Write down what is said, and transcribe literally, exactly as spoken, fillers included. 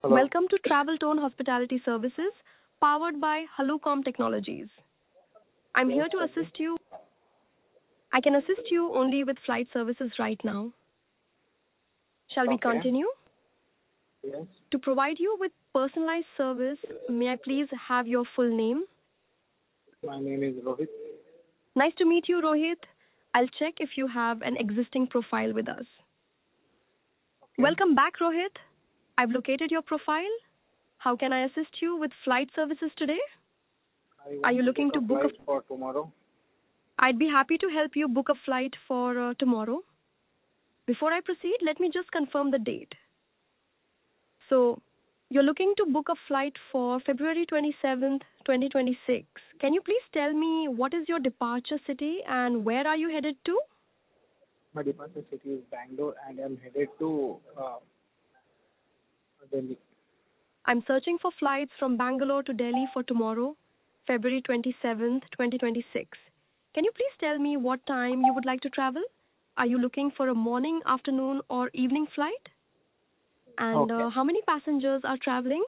Hello. Welcome to Travel Tone Hospitality Services, powered by Halucom Technologies. I'm here to assist you. I can assist you only with flight services right now. Shall we Okay. continue? Yes. To provide you with personalized service, may I please have your full name? My name is Rohit. Nice to meet you, Rohit. I'll check if you have an existing profile with us. Okay. Welcome back, Rohit. I've located your profile. How can I assist you with flight services today? I want Are you looking book to a book a... flight for tomorrow? I'd be happy to help you book a flight for uh, tomorrow. Before I proceed, let me just confirm the date. So, you're looking to book a flight for February twenty-seventh, twenty twenty-six. Can you please tell me what is your departure city and where are you headed to? My departure city is Bangalore, and I'm headed to uh, Delhi. I'm searching for flights from Bangalore to Delhi for tomorrow, February twenty-seventh, twenty twenty-six. Can you please tell me what time you would like to travel? Are you looking for a morning, afternoon, or evening flight? And Okay. uh, how many passengers are traveling?